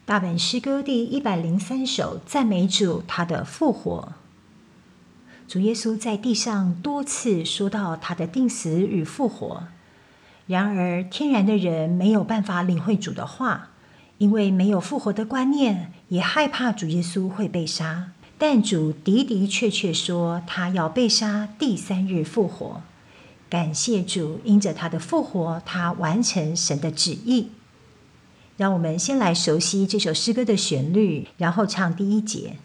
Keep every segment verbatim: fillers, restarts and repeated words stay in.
大本诗歌第一百零三首，赞美主他的复活。主耶稣在地上多次说到他的定死与复活，然而天然的人没有办法领会主的话，因为没有复活的观念，也害怕主耶稣会被杀。但主的的确确说他要被杀，第三日复活。感谢主，因着他的复活，他完成神的旨意。让我们先来熟悉这首诗歌的旋律，然后唱第一节。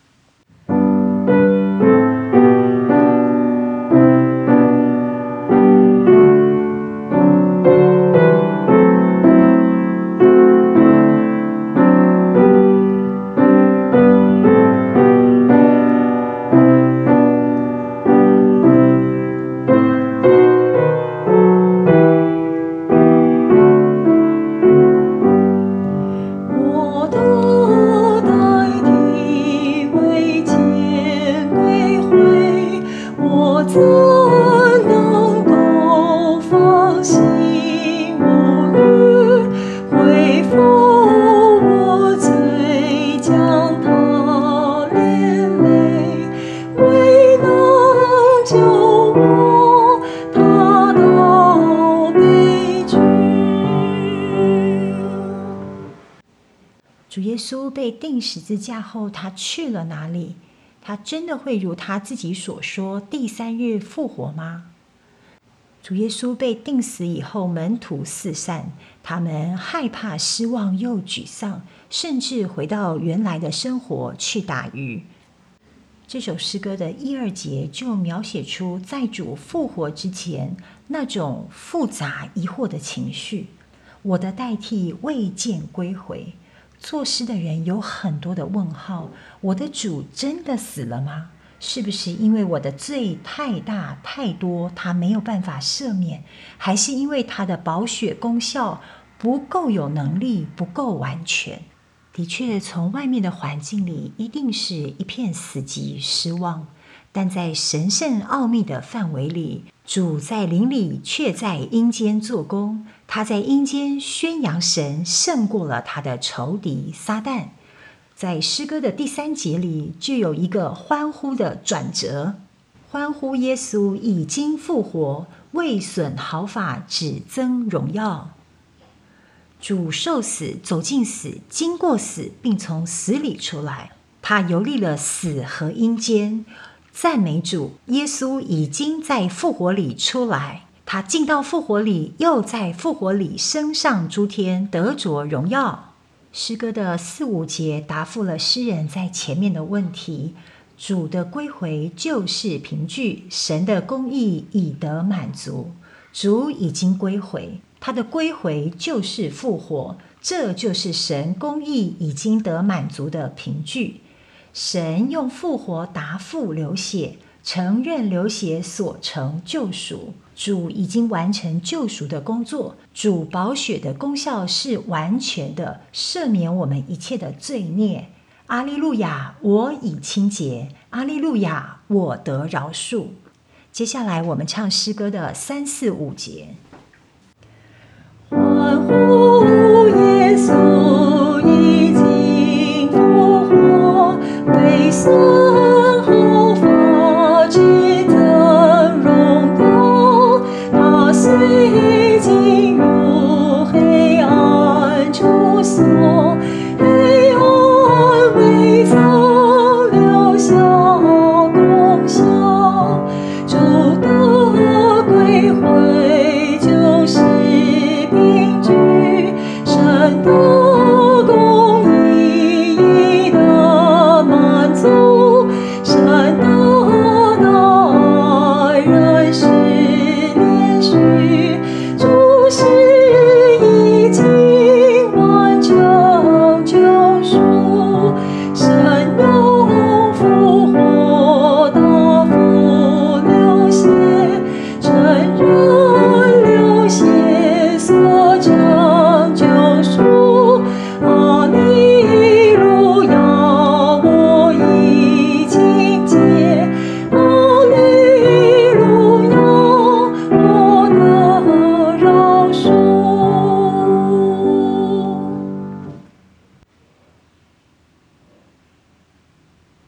主耶稣被钉十字架后，他去了哪里？他真的会如他自己所说，第三日复活吗？主耶稣被钉死以后，门徒四散，他们害怕、失望又沮丧，甚至回到原来的生活去打鱼。这首诗歌的一二节就描写出在主复活之前那种复杂疑惑的情绪。我的代替未见归回。作诗的人有很多的问号，我的主真的死了吗？是不是因为我的罪太大太多，他没有办法赦免？还是因为他的宝血功效不够有能力，不够完全？的确，从外面的环境里一定是一片死寂失望，但在神圣奥秘的范围里，主在灵里却在阴间做工，他在阴间宣扬神胜过了他的仇敌撒旦。在诗歌的第三节里就有一个欢呼的转折，欢呼耶稣已经复活，未损毫发，只增荣耀。主受死，走进死，经过死，并从死里出来，他游历了死和阴间。赞美主，耶稣已经在复活里出来，他进到复活里，又在复活里升上诸天，得着荣耀。诗歌的四五节答复了诗人在前面的问题，主的归回就是凭据神的公义已得满足，主已经归回，他的归回就是复活，这就是神公义已经得满足的凭据。神用复活答复流血，承认流血所成救赎，主已经完成救赎的工作，主宝血的功效是完全的，赦免我们一切的罪孽。阿利路亚，我已清洁，阿利路亚，我得饶恕。接下来我们唱诗歌的三四五节。欢呼耶